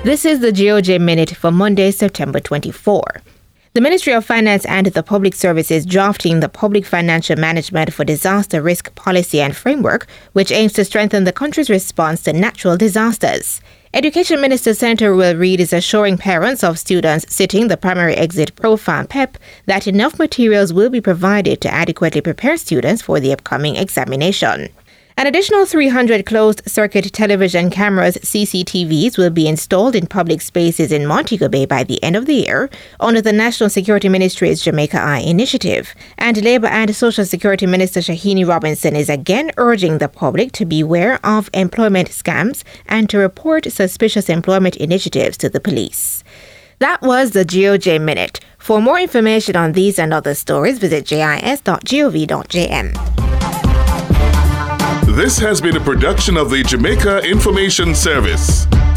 This is the GOJ Minute for Monday, September 24. The Ministry of Finance and the Public Service is drafting the Public Financial Management for Disaster Risk Policy and Framework, which aims to strengthen the country's response to natural disasters. Education Minister Senator Will Reid is assuring parents of students sitting the Primary Exit Profile PEP that enough materials will be provided to adequately prepare students for the upcoming examination. An additional 300 closed-circuit television cameras, CCTVs, will be installed in public spaces in Montego Bay by the end of the year under the National Security Ministry's Jamaica Eye initiative. And Labour and Social Security Minister Shahini Robinson is again urging the public to beware of employment scams and to report suspicious employment initiatives to the police. That was the GOJ Minute. For more information on these and other stories, visit jis.gov.jm. This has been a production of the Jamaica Information Service.